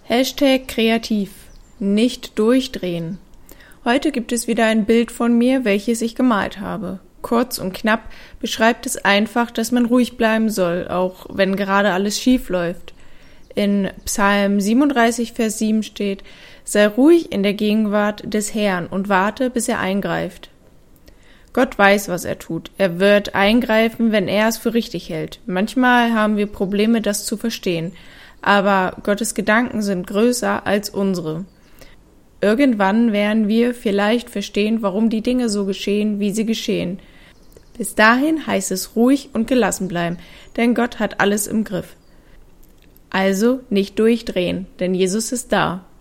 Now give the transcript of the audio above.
#kreativ. Nicht durchdrehen. Heute gibt es wieder ein Bild von mir, welches ich gemalt habe. Kurz und knapp beschreibt es einfach, dass man ruhig bleiben soll, auch wenn gerade alles schief läuft. In Psalm 37, Vers 7 steht: Sei ruhig in der Gegenwart des Herrn und warte, bis er eingreift. Gott weiß, was er tut. Er wird eingreifen, wenn er es für richtig hält. Manchmal haben wir Probleme, das zu verstehen, aber Gottes Gedanken sind größer als unsere. Irgendwann werden wir vielleicht verstehen, warum die Dinge so geschehen, wie sie geschehen. Bis dahin heißt es ruhig und gelassen bleiben, denn Gott hat alles im Griff. Also nicht durchdrehen, denn Jesus ist da.